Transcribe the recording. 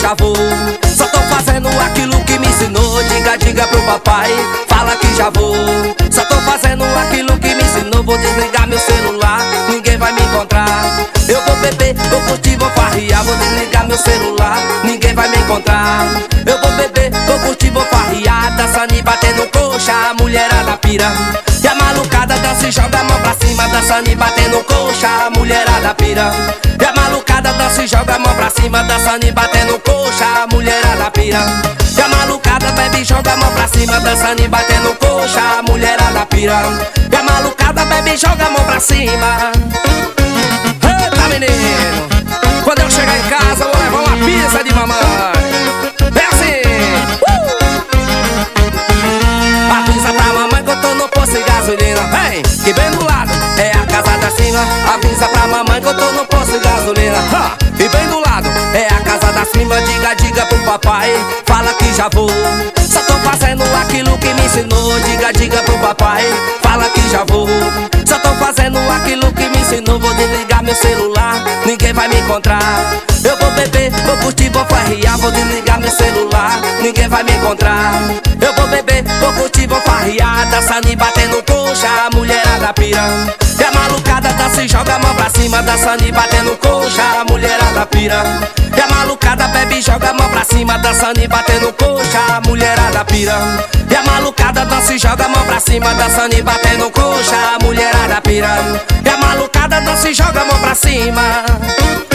já vou. Só tô fazendo aquilo que me ensinou. Diga, diga pro papai, fala que já vou. Só tô fazendo aquilo que me ensinou. Vou desligar meu celular, ninguém vai me encontrar. Eu vou beber, vou curtir, vou farrear. Vou desligar meu celular, ninguém vai me encontrar. Eu vou beber, vou curtir, vou farrear. Dançando e batendo coxa, a mulherada pira. E a malucada dança e joga a mão pra cima. Dançando e batendo coxa, a mulherada pira. E a malucada dança e joga a mão pra cima. Dançando e batendo coxa, a mulherada pira. E a malucada bebe e joga a mão pra cima. Dançando e batendo coxa, a mulherada pira. E a malucada bebe e joga a mão pra cima. Eita, menino, quando eu chegar em casa eu vou levar uma pizza de mamãe. É assim. Avisa pra mamãe que eu tô no posto de gasolina. Vem, que bem do lado é a casa da cima. Avisa pra mamãe que eu tô no posto de gasolina. E bem do lado é a casa da cima. Diga, diga pro papai, fala que já vou. Só tô fazendo aquilo que me ensinou. Diga, diga pro papai, fala que já vou. Só tô fazendo aquilo que me ensinou. Vou desligar meu celular, ninguém vai me encontrar. Eu vou beber, vou curtir, vou farrear. Vou desligar meu celular, ninguém vai me encontrar. Eu vou beber, vou curtir, vou farrear. Dançando e batendo coxa, a mulherada pira. E a malucada dança e joga a mão pra cima. Dançando e batendo coxa, a mulherada pira. E a malucada bebe e joga a mão pra cima. Dançando e batendo coxa, a mulherada pira. E a malucada dança e joga a mão pra cima. Dançando e batendo coxa, a mulherada pira. E a malucada dança e joga a mão pra cima.